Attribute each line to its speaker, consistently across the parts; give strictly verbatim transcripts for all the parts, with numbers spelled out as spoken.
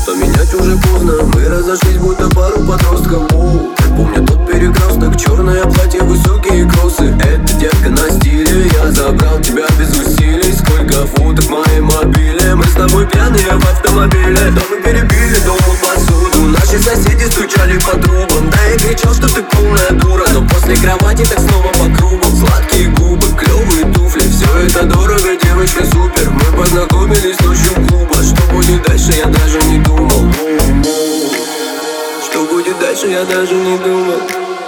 Speaker 1: что менять уже поздно. Мы разошлись, будто пару подростков. Воу. Помню тот перекресток, черное платье, высокие кроссы. Эта детка на стиле, я забрал тебя без усилий. Сколько фоток в моей мобиле, мы с тобой пьяные в автомобиле. Дома перебили, дома посуду, наши соседи стучали по трубам. Да я кричал, что ты полная дура, но после кровати так снова по кругу. Сладкие губы, клевые туфли, все это дорого, девочка супер. Мы познакомились ночью клуба. Что будет дальше, я даже не думал. Что будет дальше, я даже не думал.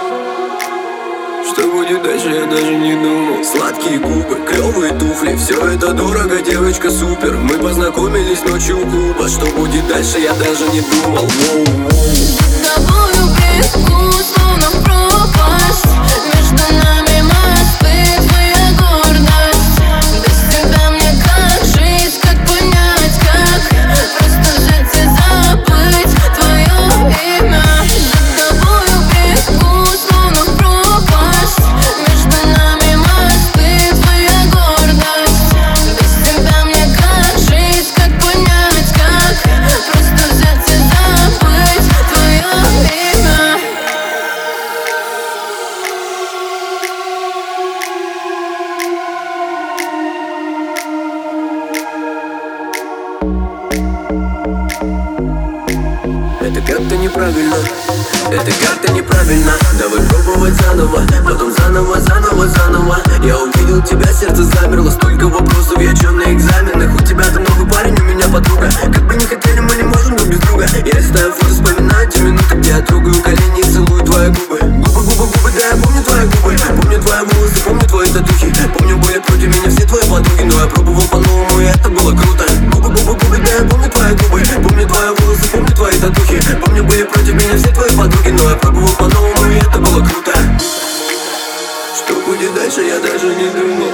Speaker 1: Что будет дальше, я даже не думал. Сладкие губы, клевые туфли, все это дорого, девочка супер. Мы познакомились ночью у клуба. Что будет дальше, я даже не думал.
Speaker 2: С тобою бегу, словно в пропасть. Между нами мосты, твоя гордость. Без тебя мне как жить, как понять, как просто жить и забыть твое имя. За тобою бегу, словно в пропасть. Между нами мосты, твоя гордость. Без тебя мне как жить, как понять, как просто взять и забыть твое имя.
Speaker 1: Это как-то неправильно, это как-то неправильно. Давай пробовать заново, потом заново, заново, заново. Я увидел тебя, сердце замерло. Столько вопросов, я чё на экзаменах? У тебя там новый парень, у меня подруга. Как бы не хотели, мы не можем друг без друга. Я листаю фото, вспоминаю те минуты, где я трогаю колени и целую твои губы. Губы, губы, губы, да я помню твои губы. Помню твои волосы, помню твои татухи. Помню, были против меня все твои подруги, но я пробовал по-новому, и это было круто. Губы, губы, губы, да я помню твои губы. Помню твои волосы, помню твои татухи. Помню, были против меня все твои подруги, но я пробовал по-новому, и это было круто. Что будет дальше, я даже не думал.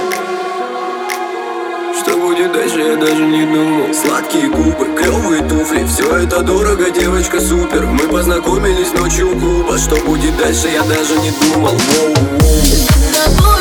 Speaker 1: Что будет дальше, я даже не думал. Сладкие губы, клевые туфли, все это дорого, девочка супер. Мы познакомились ночью у клуба. Что будет дальше, я даже не думал. Воу-воу.